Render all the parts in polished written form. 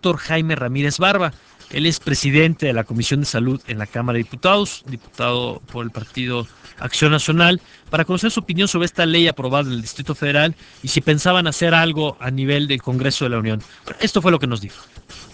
Héctor Jaime Ramírez Barba. Él es presidente de la Comisión de Salud en la Cámara de Diputados, diputado por el Partido Acción Nacional, para conocer su opinión sobre esta ley aprobada en el Distrito Federal y si pensaban hacer algo a nivel del Congreso de la Unión. Esto fue lo que nos dijo.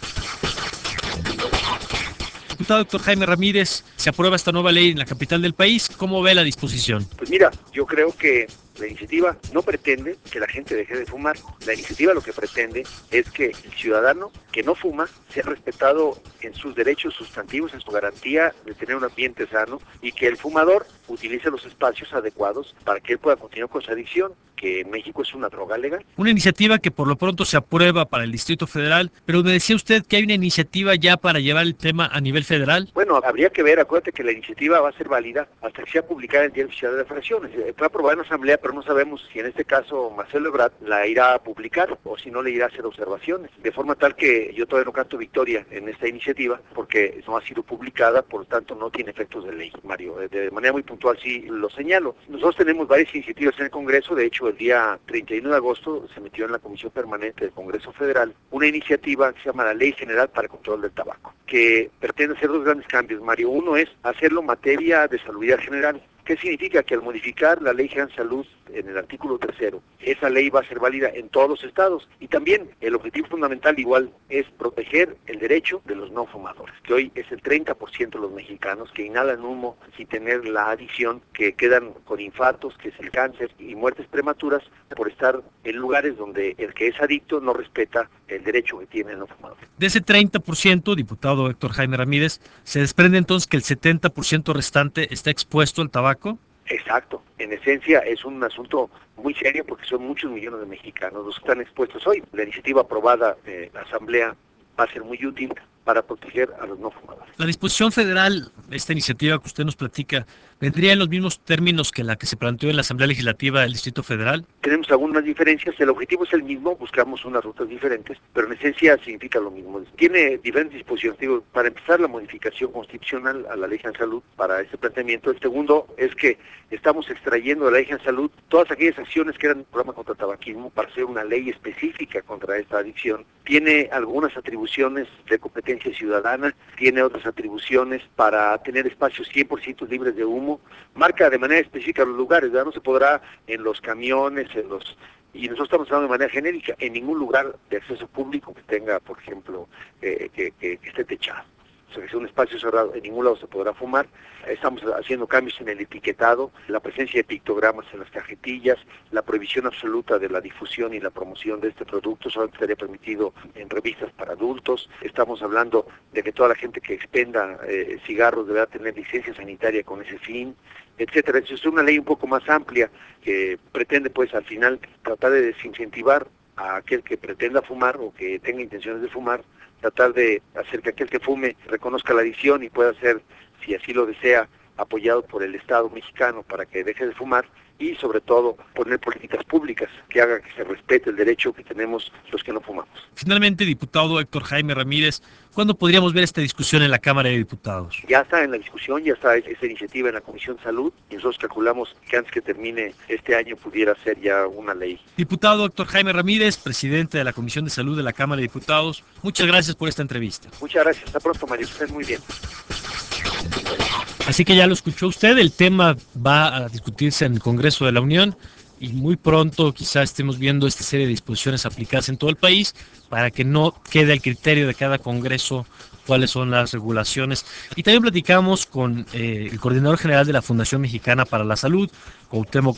Diputado Héctor Jaime Ramírez, se aprueba esta nueva ley en la capital del país. ¿Cómo ve la disposición? Pues mira, yo creo que la iniciativa no pretende que la gente deje de fumar. La iniciativa lo que pretende es que el ciudadano que no fuma sea respetado en sus derechos sustantivos, en su garantía de tener un ambiente sano, y que el fumador utilice los espacios adecuados para que él pueda continuar con su adicción, que en México es una droga legal. Una iniciativa que por lo pronto se aprueba para el Distrito Federal, pero me decía usted que hay una iniciativa ya para llevar el tema a nivel federal. Bueno, habría que ver, acuérdate que la iniciativa va a ser válida hasta que sea publicada en el Diario Oficial de la Federación. Fue aprobada en la Asamblea, pero no sabemos si en este caso Marcelo Ebrard la irá a publicar o si no le irá a hacer observaciones. De forma tal que yo todavía no canto victoria en esta iniciativa porque no ha sido publicada, por lo tanto no tiene efectos de ley, Mario. De manera muy puntual sí lo señalo. Nosotros tenemos varias iniciativas en el Congreso. De hecho, el día 31 de agosto se metió en la Comisión Permanente del Congreso Federal una iniciativa que se llama la Ley General para el Control del Tabaco, que pretende hacer dos grandes cambios, Mario. Uno es hacerlo materia de salubridad general. ¿Qué significa? Que al modificar la Ley General de Salud en el artículo 3º, esa ley va a ser válida en todos los estados. Y también el objetivo fundamental igual es proteger el derecho de los no fumadores, que hoy es el 30% de los mexicanos que inhalan humo sin tener la adicción, que quedan con infartos, que es el cáncer y muertes prematuras por estar en lugares donde el que es adicto no respeta el derecho que tiene el no fumador. De ese 30%, diputado Héctor Jaime Ramírez, ¿se desprende entonces que el 70% restante está expuesto al tabaco? Exacto. En esencia es un asunto muy serio porque son muchos millones de mexicanos los que están expuestos hoy. La iniciativa aprobada en la Asamblea va a ser muy útil para proteger a los no fumadores. La disposición federal, esta iniciativa que usted nos platica, ¿vendría en los mismos términos que la que se planteó en la Asamblea Legislativa del Distrito Federal? Tenemos algunas diferencias, el objetivo es el mismo, buscamos unas rutas diferentes, pero en esencia significa lo mismo. Tiene diferentes disposiciones. Digo, para empezar, la modificación constitucional a la Ley de Salud para este planteamiento. El segundo es que estamos extrayendo de la Ley de Salud todas aquellas acciones que eran un programa contra el tabaquismo para hacer una ley específica contra esta adicción. Tiene algunas atribuciones de competencia ciudadana, tiene otras atribuciones para tener espacios 100% libres de humo, marca de manera específica los lugares, ¿verdad? No se podrá en los camiones, y nosotros estamos hablando de manera genérica, en ningún lugar de acceso público que tenga, por ejemplo, que esté techado. O sea, que sea un espacio cerrado, en ningún lado se podrá fumar. Estamos haciendo cambios en el etiquetado, la presencia de pictogramas en las cajetillas, la prohibición absoluta de la difusión y la promoción de este producto, solamente estaría permitido en revistas para adultos. Estamos hablando de que toda la gente que expenda cigarros deberá tener licencia sanitaria con ese fin, etcétera. Es una ley un poco más amplia que pretende, pues, al final tratar de desincentivar a aquel que pretenda fumar o que tenga intenciones de fumar, tratar de hacer que aquel que fume reconozca la adicción y pueda ser, si así lo desea, apoyado por el Estado mexicano para que deje de fumar, y sobre todo poner políticas públicas que hagan que se respete el derecho que tenemos los que no fumamos. Finalmente, diputado Héctor Jaime Ramírez, ¿cuándo podríamos ver esta discusión en la Cámara de Diputados? Ya está en la discusión, ya está esa iniciativa en la Comisión de Salud, y nosotros calculamos que antes que termine este año pudiera ser ya una ley. Diputado Héctor Jaime Ramírez, presidente de la Comisión de Salud de la Cámara de Diputados, muchas gracias por esta entrevista. Muchas gracias, hasta pronto, Mario, que estés muy bien. Así que ya lo escuchó usted, el tema va a discutirse en el Congreso de la Unión y muy pronto quizá estemos viendo esta serie de disposiciones aplicadas en todo el país para que no quede al criterio de cada Congreso cuáles son las regulaciones. Y también platicamos con el coordinador general de la Fundación Mexicana para la Salud, Cuauhtémoc